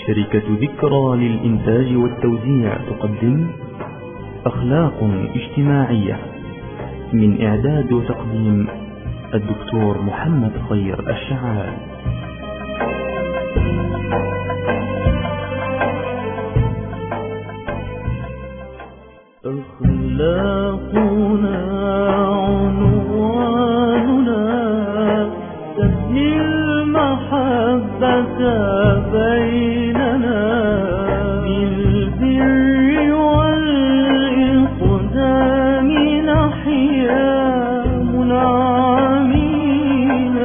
شركة ذكرى للإنتاج والتوزيع تقدم أخلاق اجتماعية، من إعداد وتقديم الدكتور محمد خير الشعال. أخلاقنا عنواننا تبني المحبة بيننا بالبر والإقدام نحيا منعمين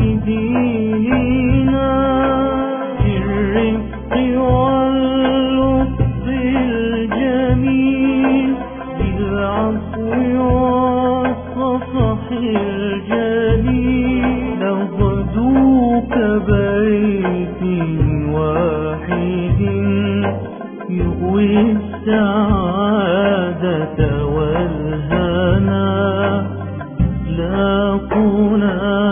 بديننا بالرفق واللطف الجميل بالعفو والصفح الجليل نغدو كبيت واحد يؤوي السعادة والهنا. أخلاقنا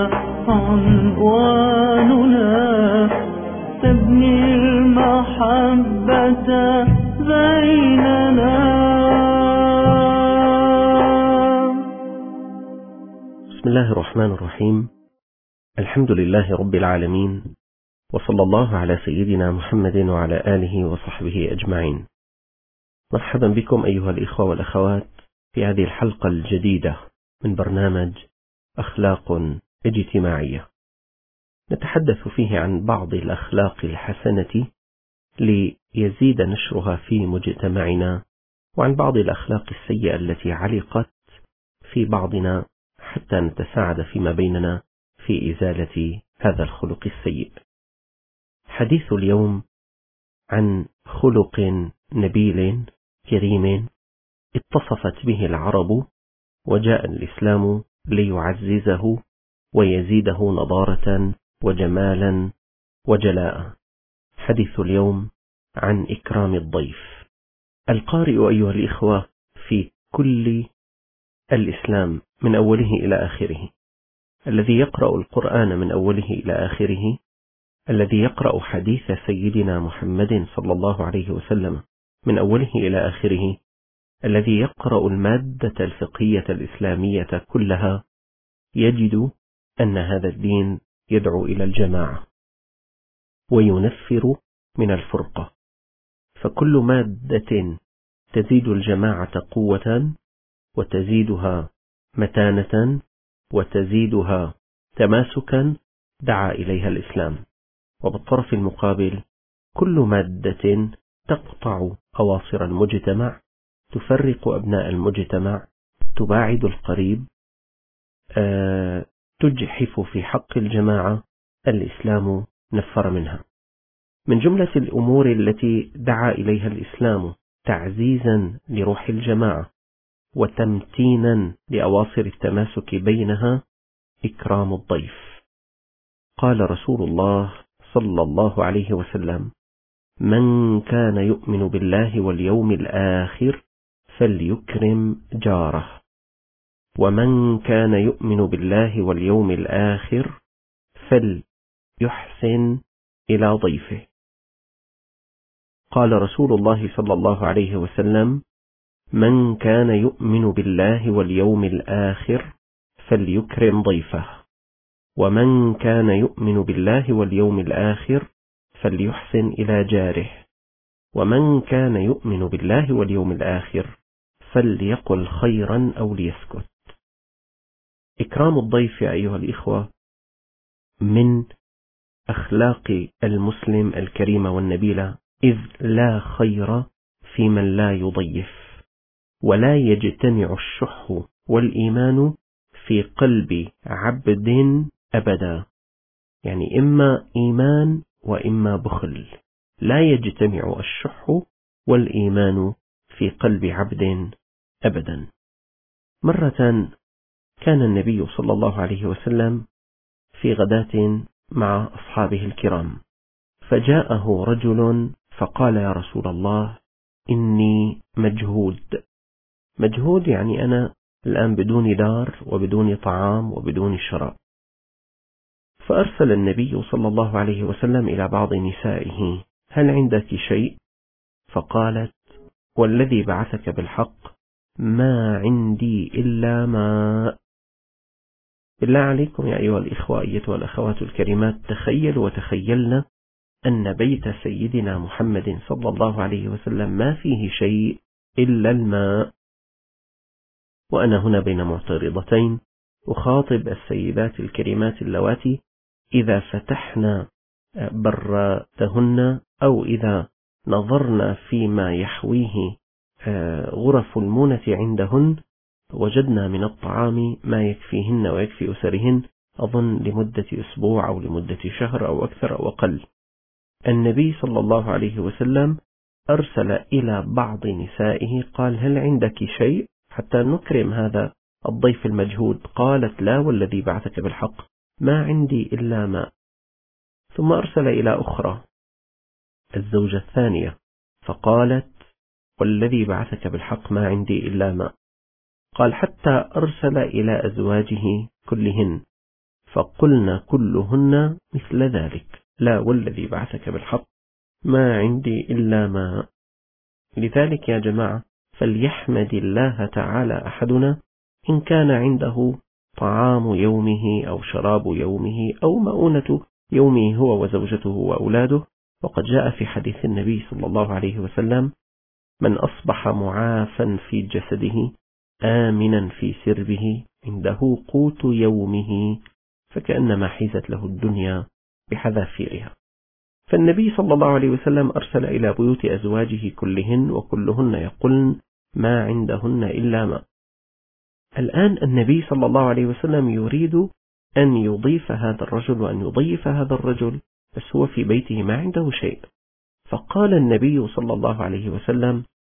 عنواننا تبني المحبة بيننا. بسم الله الرحمن الرحيم. الحمد لله رب العالمين، وصلى الله على سيدنا محمد وعلى آله وصحبه أجمعين. مرحبا بكم أيها الإخوة والأخوات في هذه الحلقة الجديدة من برنامج أخلاق اجتماعية، نتحدث فيه عن بعض الأخلاق الحسنة ليزيد نشرها في مجتمعنا، وعن بعض الأخلاق السيئة التي علقت في بعضنا حتى نتساعد فيما بيننا في إزالة هذا الخلق السيء. حديث اليوم عن خلق نبيل كريم اتصفت به العرب، وجاء الإسلام ليعززه ويزيده نضارة وجمالا وجلاء. حديث اليوم عن إكرام الضيف. القارئ أيها الإخوة في كل الإسلام من أوله إلى آخره، الذي يقرأ القرآن من أوله إلى آخره، الذي يقرأ حديث سيدنا محمد صلى الله عليه وسلم من أوله إلى آخره، الذي يقرأ المادة الفقهية الإسلامية كلها، يجد أن هذا الدين يدعو إلى الجماعة وينفر من الفرقة. فكل مادة تزيد الجماعة قوة وتزيدها متانة وتزيدها تماسكا دعا إليها الإسلام. وبالطرف المقابل كل مادة تقطع أواصر المجتمع، تفرق أبناء المجتمع، تباعد القريب، تجحف في حق الجماعة، الإسلام نفر منها. من جملة الأمور التي دعا إليها الإسلام تعزيزا لروح الجماعة وتمتينا لأواصر التماسك بينها إكرام الضيف. قال رسول الله صلى الله عليه وسلم: من كان يؤمن بالله واليوم الآخر فليكرم جاره، ومن كان يؤمن بالله واليوم الآخر فليحسن إلى ضيفه. قال رسول الله صلى الله عليه وسلم: من كان يؤمن بالله واليوم الآخر فليكرم ضيفه، ومن كان يؤمن بالله واليوم الآخر فليحسن إلى جاره، ومن كان يؤمن بالله واليوم الآخر فليقل خيرا أو ليسكت. إكرام الضيف أيها الإخوة من أخلاق المسلم الكريمة والنبيلة، إذ لا خير في من لا يضيف، ولا يجتمع الشح والإيمان في قلب عبد أبدا. يعني إما إيمان وإما بخل، لا يجتمع الشح والإيمان في قلب عبد أبدا. مرة كان النبي صلى الله عليه وسلم في غداة مع أصحابه الكرام، فجاءه رجل فقال: يا رسول الله، إني مجهود. مجهود يعني أنا الآن بدون دار وبدون طعام وبدون شراب. فأرسل النبي صلى الله عليه وسلم إلى بعض نسائه هل عندك شيء؟ فقالت: والذي بعثك بالحق ما عندي إلا ماء. بالله عليكم يا أيها الإخوة أيتها الأخوات الكريمات، تخيلوا وتخيلنا أن بيت سيدنا محمد صلى الله عليه وسلم ما فيه شيء إلا الماء. وأنا هنا بين معترضتين أخاطب السيدات الكريمات اللواتي إذا فتحنا براتهن أو إذا نظرنا فيما يحويه غرف المونة عندهن وجدنا من الطعام ما يكفيهن ويكفي أسرهن، أظن لمدة أسبوع أو لمدة شهر أو أكثر أو أقل. النبي صلى الله عليه وسلم أرسل إلى بعض نسائه قال: هل عندك شيء حتى نكرم هذا الضيف المجهود؟ قالت: لا والذي بعثك بالحق ما عندي إلا ماء. ثم أرسل إلى أخرى الزوجة الثانية فقالت: والذي بعثك بالحق ما عندي إلا ماء. قال: حتى أرسل إلى أزواجه كلهن فقلن كلهن مثل ذلك: لا والذي بعثك بالحق ما عندي إلا ماء. لذلك يا جماعة فليحمد الله تعالى أحدنا إن كان عنده طعام يومه أو شراب يومه أو مؤونة يومه هو وزوجته وأولاده. وقد جاء في حديث النبي صلى الله عليه وسلم: من أصبح معافا في جسده آمنا في سربه عنده قوت يومه فكأنما حيزت له الدنيا بحذافيرها. فالنبي صلى الله عليه وسلم أرسل إلى بيوت أزواجه كلهن وكلهن يقولن ما عندهن إلا ماء. الآن النبي صلى الله عليه وسلم يريد أن يضيف هذا الرجل وأن يضيف هذا الرجل، بس هو في بيته ما عنده شيء. فقال النبي صلى الله عليه وسلم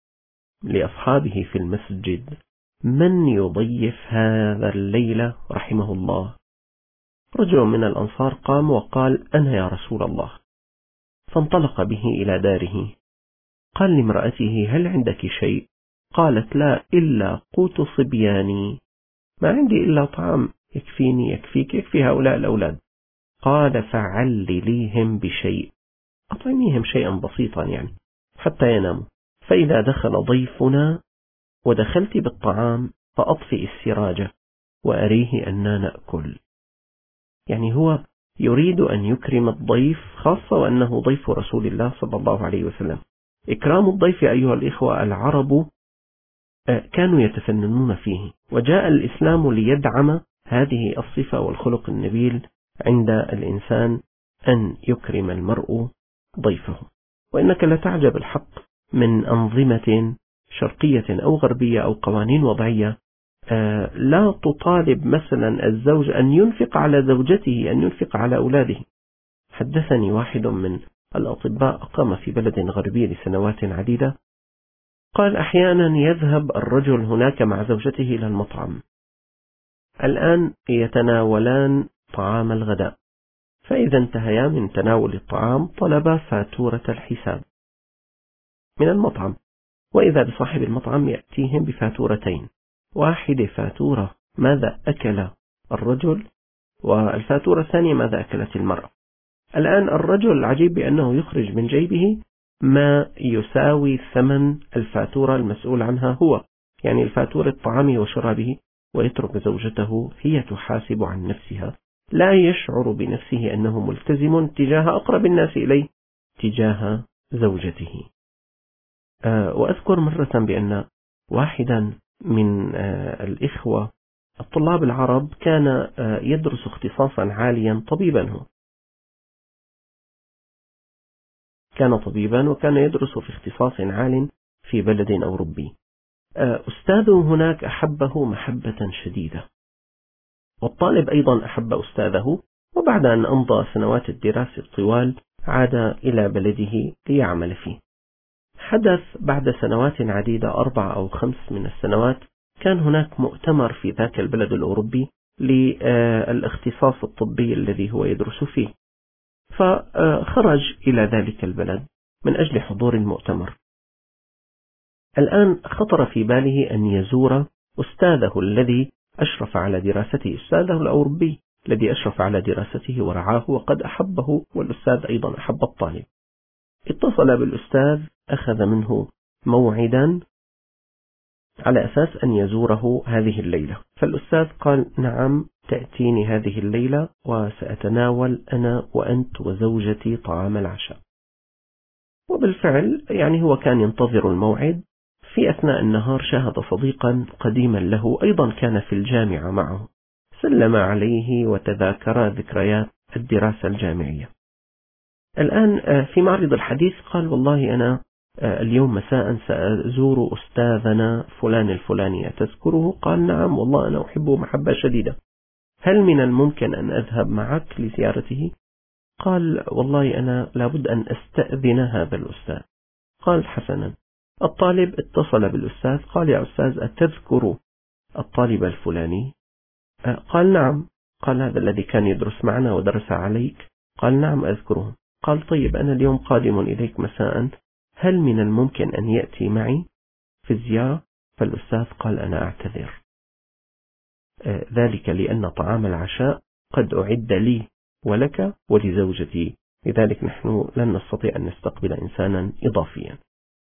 لأصحابه في المسجد: من يضيف هذا الليلة رحمه الله؟ رجل من الأنصار قام وقال: أنا يا رسول الله. فانطلق به إلى داره. قال لامرأته: هل عندك شيء؟ قالت: لا إلا قوت صبياني، ما عندي إلا طعام يكفيني يكفيك يكفي هؤلاء الأولاد. قال: فعلليهم بشيء، أطعميهم شيئا بسيطا يعني حتى يناموا، فإذا دخل ضيفنا ودخلت بالطعام فأطفئ السراج وأريه أننا نأكل. يعني هو يريد أن يكرم الضيف، خاصة وأنه ضيف رسول الله صلى الله عليه وسلم. إكرام الضيف أيها الإخوة العرب كانوا يتفننون فيه، وجاء الإسلام ليدعم هذه الصفة والخلق النبيل عند الإنسان أن يكرم المرء ضيفه. وإنك لا تعجب الحق من أنظمة شرقية أو غربية أو قوانين وضعية لا تطالب مثلا الزوج أن ينفق على زوجته، أن ينفق على أولاده. حدثني واحد من الأطباء أقام في بلد غربي لسنوات عديدة، قال: أحيانا يذهب الرجل هناك مع زوجته إلى المطعم، الآن يتناولان طعام الغداء، فإذا انتهيا من تناول الطعام طلبا فاتورة الحساب من المطعم، وإذا بصاحب المطعم يأتيهم بفاتورتين، واحدة فاتورة ماذا أكل الرجل، والفاتورة الثانية ماذا أكلت المرأة. الآن الرجل عجيب بأنه يخرج من جيبه ما يساوي ثمن الفاتورة المسؤول عنها هو، يعني الفاتورة طعامه وشرابه، ويترك زوجته هي تحاسب عن نفسها، لا يشعر بنفسه أنه ملتزم تجاه أقرب الناس إليه تجاه زوجته. وأذكر مرة بأن واحدا من الإخوة الطلاب العرب كان يدرس اختصاصا عاليا، طبيبا، هو كان طبيبا وكان يدرس في اختصاص عال في بلد أوروبي. أستاذه هناك أحبه محبة شديدة، والطالب أيضا أحب أستاذه، وبعد أن أمضى سنوات الدراسة الطوال عاد إلى بلده ليعمل فيه. حدث بعد سنوات عديدة 4 أو 5 من السنوات كان هناك مؤتمر في ذاك البلد الأوروبي للاختصاص الطبي الذي هو يدرس فيه، فخرج إلى ذلك البلد من أجل حضور المؤتمر. الآن خطر في باله أن يزور أستاذه الذي أشرف على دراسته، أستاذه الأوروبي الذي أشرف على دراسته ورعاه وقد أحبه، والأستاذ أيضا أحب الطالب. اتصل بالأستاذ، أخذ منه موعدا على أساس أن يزوره هذه الليلة. فالأستاذ قال نعم، تأتيني هذه الليلة وسأتناول أنا وأنت وزوجتي طعام العشاء. وبالفعل يعني هو كان ينتظر الموعد. في أثناء النهار شاهد صديقا قديما له أيضا كان في الجامعة معه، سلم عليه وتذاكر ذكريات الدراسة الجامعية. الآن في معرض الحديث قال والله أنا اليوم مساء سأزور أستاذنا فلان الفلاني، تذكره؟ قال نعم والله أنا أحبه محبة شديدة، هل من الممكن أن أذهب معك لزيارته؟ قال والله أنا لابد أن أستأذن هذا الأستاذ. قال حسنا. الطالب اتصل بالأستاذ قال يا أستاذ أتذكر الطالب الفلاني؟ قال نعم. قال هذا الذي كان يدرس معنا ودرس عليك؟ قال نعم أذكره. قال طيب أنا اليوم قادم إليك مساء، هل من الممكن أن يأتي معي في الزيارة؟ فالأستاذ قال أنا أعتذر، ذلك لأن طعام العشاء قد أعد لي ولك ولزوجتي، لذلك نحن لن نستطيع أن نستقبل إنسانا إضافيا.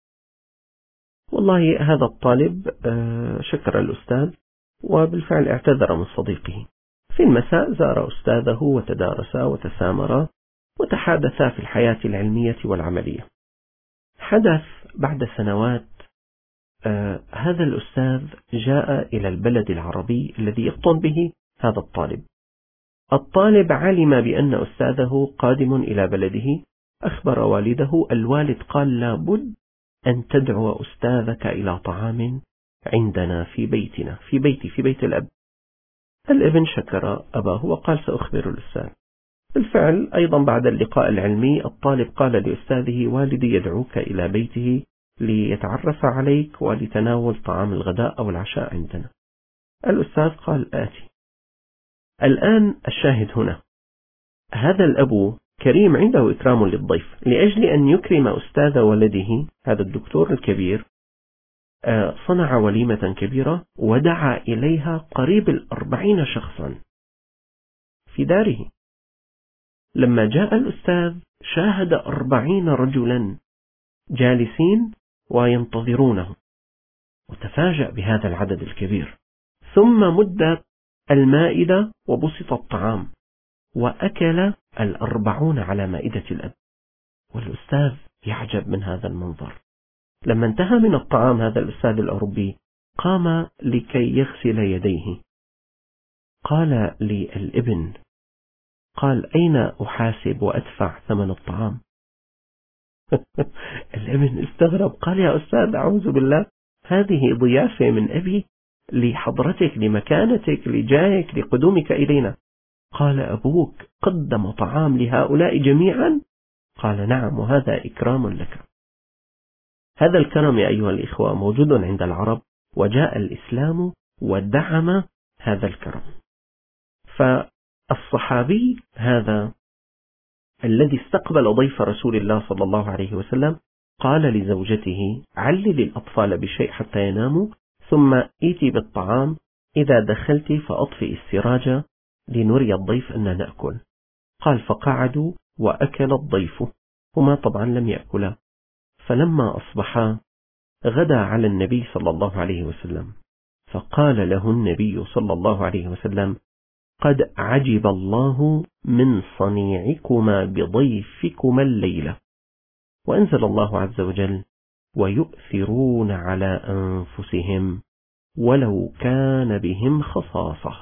والله هذا الطالب شكر الأستاذ وبالفعل اعتذر من صديقه. في المساء زار أستاذه وتدارسا وتسامرا وتحادثا في الحياة العلمية والعملية. حدث بعد سنوات هذا الأستاذ جاء إلى البلد العربي الذي يقطن به هذا الطالب. الطالب علم بأن أستاذه قادم إلى بلده، أخبر والده. الوالد قال لابد أن تدعو أستاذك إلى طعام عندنا في بيتنا، في بيت الأب. الابن شكر أباه وقال سأخبر الأستاذ. بالفعل أيضا بعد اللقاء العلمي الطالب قال لأستاذه والدي يدعوك إلى بيته ليتعرف عليك ولتناول طعام الغداء أو العشاء عندنا. الأستاذ قال آتي. الآن الشاهد هنا، هذا الأب كريم عنده إكرام للضيف، لأجل أن يكرم أستاذ ولده هذا الدكتور الكبير صنع وليمة كبيرة ودعا إليها قريب 40 شخصا في داره. لما جاء الأستاذ شاهد 40 رجلا جالسين وينتظرونه، وتفاجأ بهذا العدد الكبير. ثم مدت المائدة وبسط الطعام وأكل 40 على مائدة الأب، والأستاذ يعجب من هذا المنظر. لما انتهى من الطعام هذا الأستاذ الأوروبي قام لكي يغسل يديه. قال للابن، قال أين أحاسب وأدفع ثمن الطعام؟ الابن استغرب، قال يا أستاذ أعوذ بالله، هذه ضيافة من أبي لحضرتك، لمكانتك، لجايك، لقدومك إلينا. قال أبوك قدم طعام لهؤلاء جميعا؟ قال نعم، وهذا إكرام لك. هذا الكرم يا أيها الإخوة موجود عند العرب، وجاء الإسلام ودعم هذا الكرم. فالصحابي هذا الذي استقبل ضيف رسول الله صلى الله عليه وسلم قال لزوجته علل الأطفال بشيء حتى يناموا، ثم ائتي بالطعام، إذا دخلت فأطفئ السراج لنري الضيف أن نأكل. قال فقعدوا وأكل الضيف، هما طبعا لم يأكلا. فلما أصبحا غدا على النبي صلى الله عليه وسلم، فقال له النبي صلى الله عليه وسلم قد عجب الله من صنيعكما بضيفكما الليلة. وأنزل الله عز وجل ويؤثرون على أنفسهم ولو كان بهم خصاصة.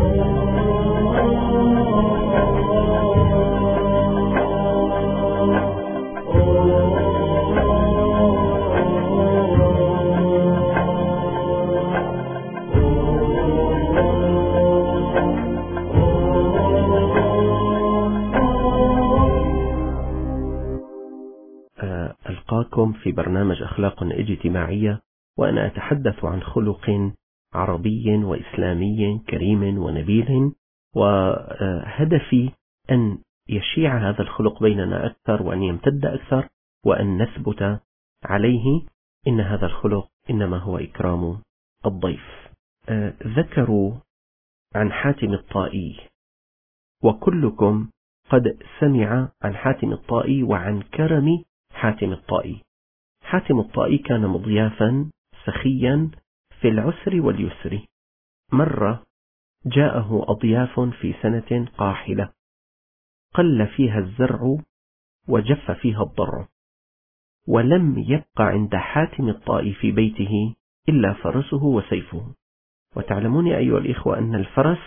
ألقاكم في برنامج أخلاق اجتماعية، وأنا أتحدث عن خلق عربي وإسلامي كريم ونبيل، وهدفي أن يشيع هذا الخلق بيننا أكثر وأن يمتد أكثر وأن نثبت عليه. إن هذا الخلق إنما هو إكرام الضيف. ذكروا عن حاتم الطائي، وكلكم قد سمع عن حاتم الطائي وعن كرم حاتم الطائي. حاتم الطائي كان مضيافا سخيا في العسر واليسر. مرة جاءه أضياف في سنة قاحلة قل فيها الزرع وجف فيها الضرع، ولم يبق عند حاتم الطائي في بيته إلا فرسه وسيفه. وتعلمون أيها الإخوة أن الفرس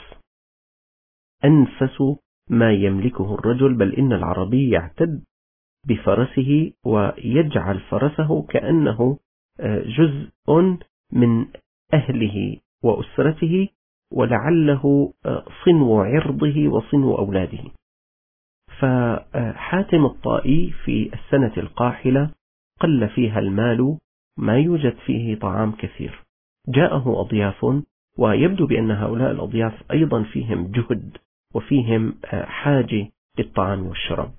أنفس ما يملكه الرجل، بل إن العربي يعتد بفرسه ويجعل فرسه كأنه جزء من أهله وأسرته، ولعله صنو عرضه وصنو أولاده. فحاتم الطائي في السنة القاحلة قل فيها المال، ما يوجد فيه طعام كثير. جاءه أضياف، ويبدو بأن هؤلاء الأضياف أيضا فيهم جهد وفيهم حاجة للطعام والشراب.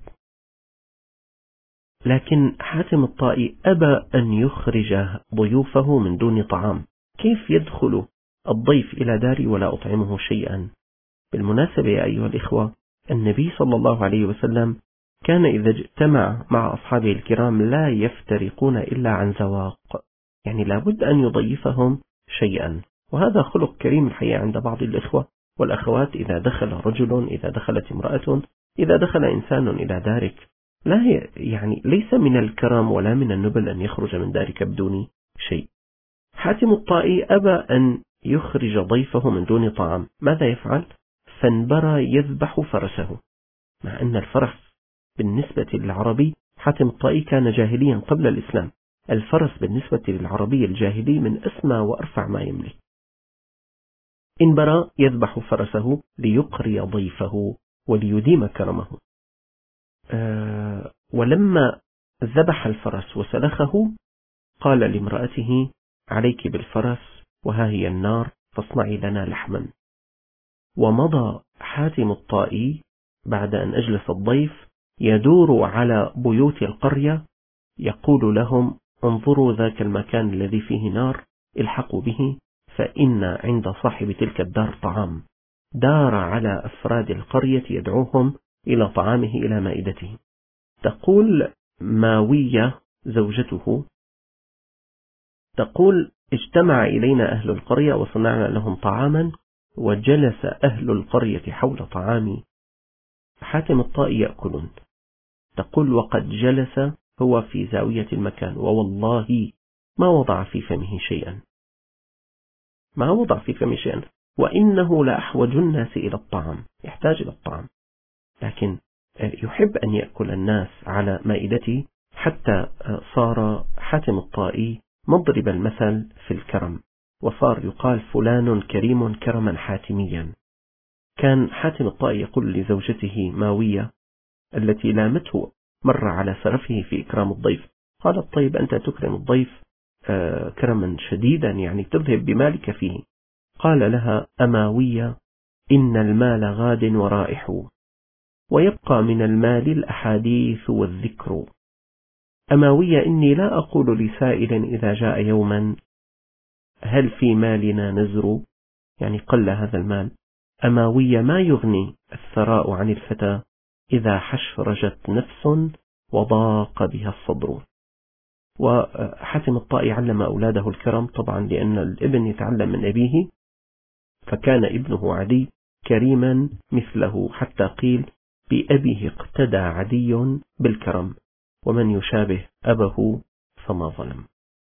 لكن حاتم الطائي أبى أن يخرج ضيوفه من دون طعام. كيف يدخل الضيف إلى داري ولا أطعمه شيئا؟ بالمناسبة يا أيها الإخوة، النبي صلى الله عليه وسلم كان إذا اجتمع مع أصحابه الكرام لا يفترقون إلا عن زواق، يعني لابد أن يضيفهم شيئا. وهذا خلق كريم الحقيقة عند بعض الإخوة والأخوات. إذا دخل رجل، إذا دخلت امرأة، إذا دخل إنسان إلى دارك، ليس من الكرم ولا من النبل أن يخرج من دارك بدون شيء. حاتم الطائي أبى أن يخرج ضيفه من دون طعام. ماذا يفعل؟ فانبرى يذبح فرسه، مع أن الفرس بالنسبة للعربي، حاتم الطائي كان جاهليا قبل الإسلام، الفرس بالنسبة للعربي الجاهلي من أسمى وأرفع ما يملك. انبرى يذبح فرسه ليقري ضيفه وليديم كرمه. ولما ذبح الفرس وسلخه قال لامرأته: عليك بالفرس وها هي النار فاصنعي لنا لحما. ومضى حاتم الطائي بعد أن أجلس الضيف يدور على بيوت القرية يقول لهم: انظروا ذاك المكان الذي فيه نار، الحقوا به فإن عند صاحب تلك الدار طعام. دار على أفراد القرية يدعوهم إلى طعامه إلى مائدته. تقول ماوية زوجته، تقول: اجتمع إلينا أهل القرية وصنعنا لهم طعاما، وجلس أهل القرية حول طعام حاتم الطائي يأكلون. تقول: وقد جلس هو في زاوية المكان، ووالله ما وضع في فمه شيئا، ما وضع في فمه شيئا، وإنه لأحوج الناس إلى الطعام، يحتاج إلى الطعام، لكن يحب أن يأكل الناس على مائدته، حتى صار حاتم الطائي مضرب المثل في الكرم، وصار يقال: فلان كريم كرما حاتميا. كان حاتم الطائي يقول لزوجته ماوية التي لامته مر على سرفه في إكرام الضيف، قالت: طيب أنت تكرم الضيف كرما شديدا، يعني تذهب بمالك فيه. قال لها: أماوية، إن المال غاد ورائح، ويبقى من المال الأحاديث والذكر. أماوية، إني لا أقول لسائل إذا جاء يوما: هل في مالنا نزر؟ يعني قل هذا المال. أماوية، ما يغني الثراء عن الفتى إذا حشرجت نفس وضاق بها الصدر. وحاتم الطائي علم أولاده الكرم، طبعا لأن الابن يتعلم من أبيه، فكان ابنه عدي كريما مثله، حتى قيل: بأبيه اقتدى عدي بالكرم، ومن يشابه أبه فما ظلم.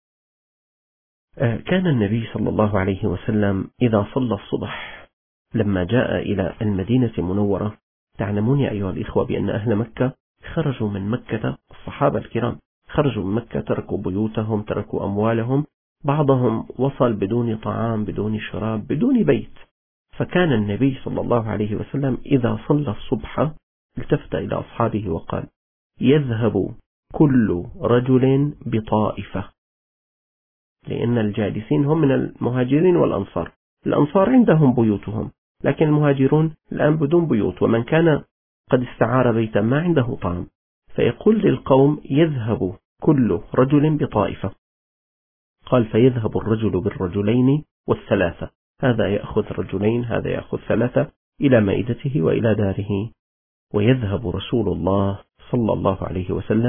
كان النبي صلى الله عليه وسلم إذا صلى الصبح لما جاء إلى المدينة المنورة، تعلمون يا أيها الإخوة بأن أهل مكة خرجوا من مكة، الصحابة الكرام خرجوا من مكة، تركوا بيوتهم، تركوا أموالهم، بعضهم وصل بدون طعام، بدون شراب، بدون بيت. فكان النبي صلى الله عليه وسلم إذا صلى الصبح التفت إلى أصحابه وقال: يذهب كل رجل بطائفة، لأن الجالسين هم من المهاجرين والأنصار. الأنصار عندهم بيوتهم، لكن المهاجرون الآن بدون بيوت، ومن كان قد استعار بيتا ما عنده طعام، فيقول للقوم: يذهب كل رجل بطائفة. قال: فيذهب الرجل بالرجلين والثلاثة، هذا يأخذ رجلين، هذا يأخذ ثلاثة، إلى مائدته وإلى داره. ويذهب رسول الله صلى الله عليه وسلم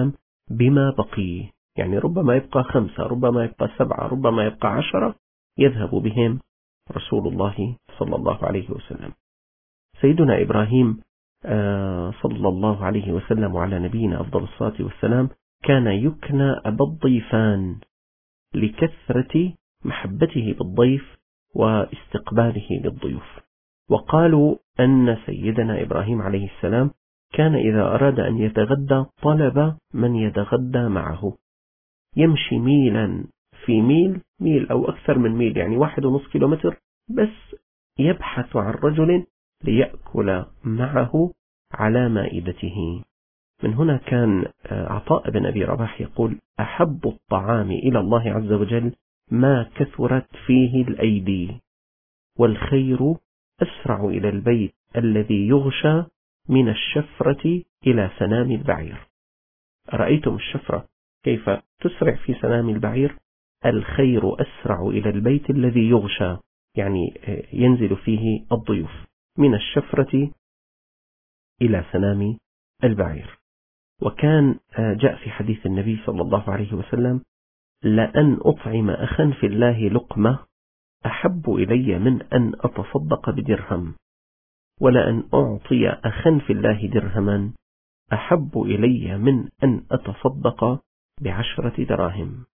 بما بقي، يعني ربما يبقى 5، ربما يبقى 7، ربما يبقى 10 يذهب بهم رسول الله صلى الله عليه وسلم. سيدنا إبراهيم صلى الله عليه وسلم وعلى نبينا أفضل الصلاة والسلام كان يكنى أبا الضيفان لكثرة محبته بالضيف واستقباله للضيوف. وقالوا أن سيدنا إبراهيم عليه السلام كان إذا أراد أن يتغدى طلب من يتغدى معه، يمشي ميلا في ميل أو أكثر من ميل، يعني 1.5 كيلومتر، بس يبحث عن رجل ليأكل معه على مائدته. من هنا كان عطاء بن أبي رباح يقول: أحب الطعام إلى الله عز وجل ما كثرت فيه الأيدي، والخير أسرع إلى البيت الذي يغشى من الشفرة إلى سنام البعير. رأيتم الشفرة كيف تسرع في سنام البعير؟ الخير أسرع إلى البيت الذي يغشى، يعني ينزل فيه الضيوف، من الشفرة إلى سنام البعير. وكان جاء في حديث النبي صلى الله عليه وسلم: لأن أطعم أخا في الله لقمة أحب إلي من أن أتصدق بدرهم، ولأن أعطي أخا في الله درهما أحب إلي من أن أتصدق ب10 دراهم.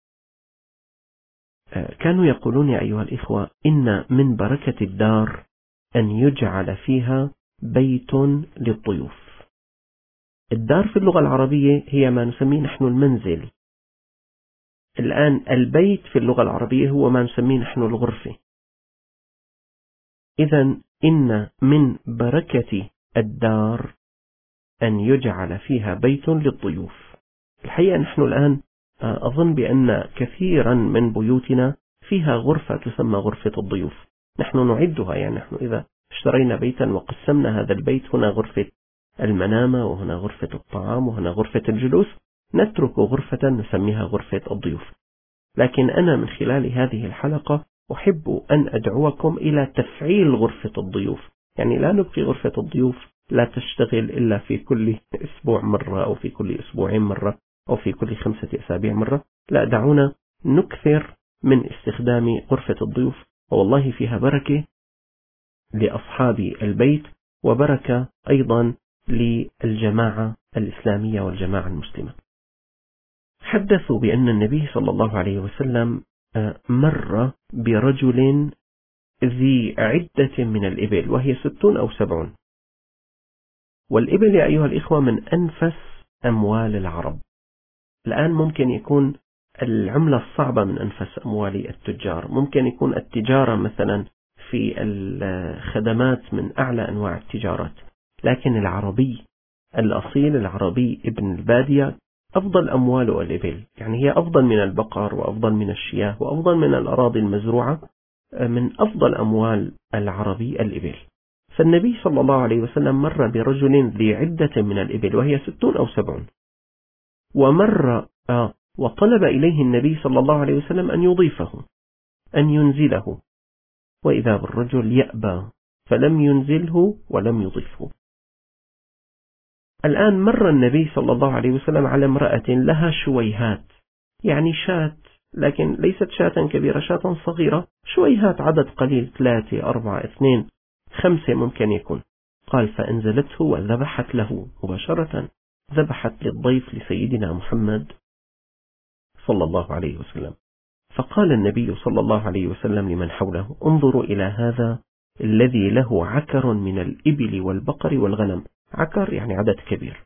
كانوا يقولون يا أيها الإخوة: إن من بركة الدار أن يجعل فيها بيت للضيوف. الدار في اللغة العربية هي ما نسميه نحن المنزل. الآن البيت في اللغة العربية هو ما نسميه نحن الغرفة. إذن إن من بركة الدار أن يجعل فيها بيت للضيوف. الحقيقة نحن الآن أظن بأن كثيرا من بيوتنا فيها غرفة تسمى غرفة الضيوف، نحن نعدها. يعني نحن إذا اشترينا بيتا وقسمنا هذا البيت، هنا غرفة المنامة، وهنا غرفة الطعام، وهنا غرفة الجلوس، نترك غرفة نسميها غرفة الضيوف. لكن أنا من خلال هذه الحلقة أحب أن أدعوكم إلى تفعيل غرفة الضيوف، يعني لا نبقي غرفة الضيوف لا تشتغل إلا في كل أسبوع مرة، أو في كل أسبوعين مرة، أو في كل 5 أسابيع مرة. لا، دعونا نكثر من استخدام غرفة الضيوف، والله فيها بركة لأصحاب البيت، وبركة أيضا للجماعة الإسلامية والجماعة المسلمة. حدثوا بأن النبي صلى الله عليه وسلم مر برجل ذي عدة من الإبل، وهي 60 أو 70. والإبل يا أيها الإخوة من أنفس أموال العرب. الآن ممكن يكون العملة الصعبة من أنفس أموال التجار، ممكن يكون التجارة مثلا في الخدمات من أعلى أنواع التجارات، لكن العربي الأصيل، العربي ابن البادية، أفضل أمواله الإبل، يعني هي أفضل من البقر وأفضل من الشياه وأفضل من الأراضي المزروعة. من أفضل أموال العربي الإبل. فالنبي صلى الله عليه وسلم مر برجل ذي عدة من الإبل، وهي 60 أو 70، ومر وطلب إليه النبي صلى الله عليه وسلم أن يضيفه، أن ينزله، وإذا بالرجل يأبى فلم ينزله ولم يضيفه. الآن مر النبي صلى الله عليه وسلم على امرأة لها شويهات، يعني شاة، لكن ليست شاة كبيرة، شاة صغيرة، شويهات عدد قليل، 3 4 2 5 ممكن يكون. قال: فأنزلته وذبحت له مباشرة، ذبحت للضيف لسيدنا محمد صلى الله عليه وسلم. فقال النبي صلى الله عليه وسلم لمن حوله: انظروا إلى هذا الذي له عكر من الإبل والبقر والغنم. عكر يعني عدد كبير.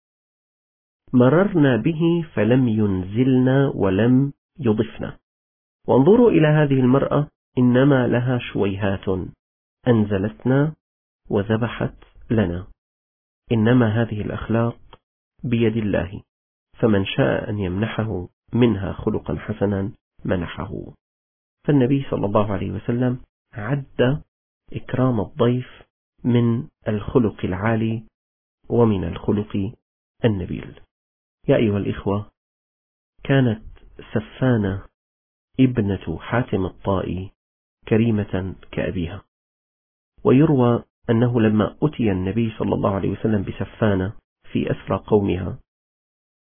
مررنا به فلم ينزلنا ولم يضفنا. وانظروا إلى هذه المرأة، إنما لها شويهات، أنزلتنا وذبحت لنا. إنما هذه الأخلاق بيد الله، فمن شاء أن يمنحه منها خلقا حسنا منحه. فالنبي صلى الله عليه وسلم عد إكرام الضيف من الخلق العالي ومن الخلق النبيل. يا أيها الإخوة، كانت سفانة ابنة حاتم الطائي كريمة كأبيها، ويروى أنه لما أتي النبي صلى الله عليه وسلم بسفانة في أسرى قومها،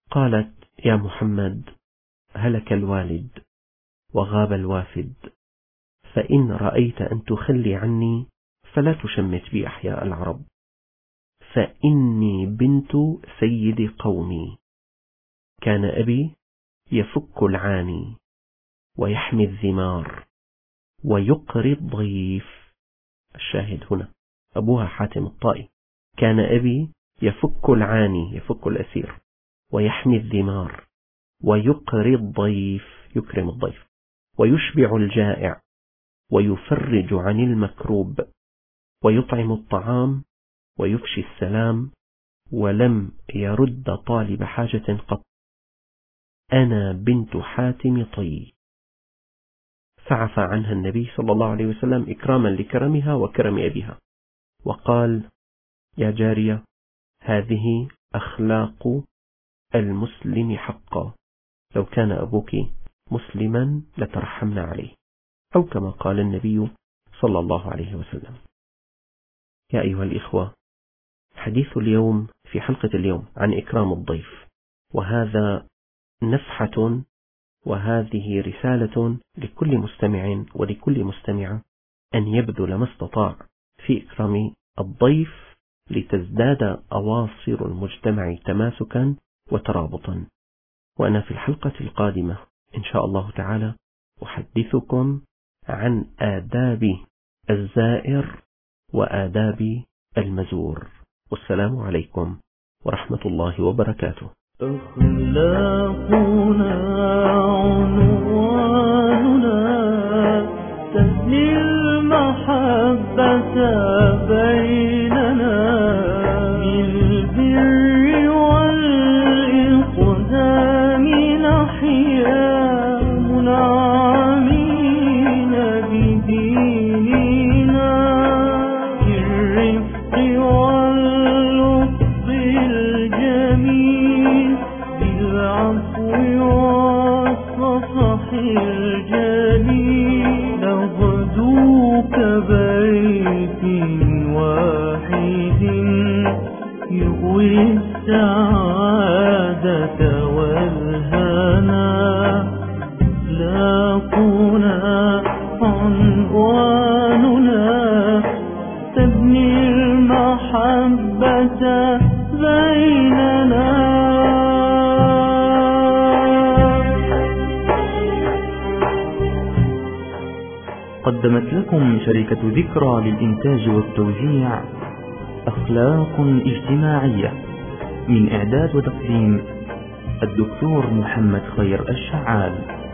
قالت: يا محمد، هلك الوالد وغاب الوافد، فإن رأيت أن تخلي عني فلا تشمت بي أحياء العرب، فإني بنت سيد قومي. كان أبي يفك العاني ويحمي الذمار ويقري الضيف. الشاهد هنا أبوها حاتم الطائي. كان أبي يفك العاني، يفك الأسير، ويحمي الذمار ويقري الضيف، يكرم الضيف، ويشبع الجائع ويفرج عن المكروب ويطعم الطعام ويفشي السلام، ولم يرد طالب حاجة قط. أنا بنت حاتم طي. فعفى عنها النبي صلى الله عليه وسلم إكراما لكرمها وكرم أبيها، وقال: يا جارية، هذه أخلاق المسلم حقا، لو كان أبوك مسلما لترحمنا عليه، أو كما قال النبي صلى الله عليه وسلم. يا أيها الإخوة، حديث اليوم في حلقة اليوم عن إكرام الضيف، وهذا نفحة وهذه رسالة لكل مستمع ولكل مستمعة أن يبذل ما استطاع في إكرام الضيف لتزداد أواصر المجتمع تماسكا وترابطا. وأنا في الحلقة القادمة إن شاء الله تعالى أحدثكم عن آداب الزائر وآداب المزور. والسلام عليكم ورحمة الله وبركاته. أخلاقنا عنواننا تبني المحبة بيننا، بالبر والإقدام نحيا منعمين بديننا، بالرفق واللطف الجميل، بالعفو والصفح الجميل، نغدو كبيت واحد يؤوي السعادة والهنا. أخلاقنا عنواننا تبني المحبة بيننا. قدمت لكم شركة ذكرى للإنتاج والتوزيع أخلاق اجتماعية، من إعداد وتقديم الدكتور محمد خير الشعال.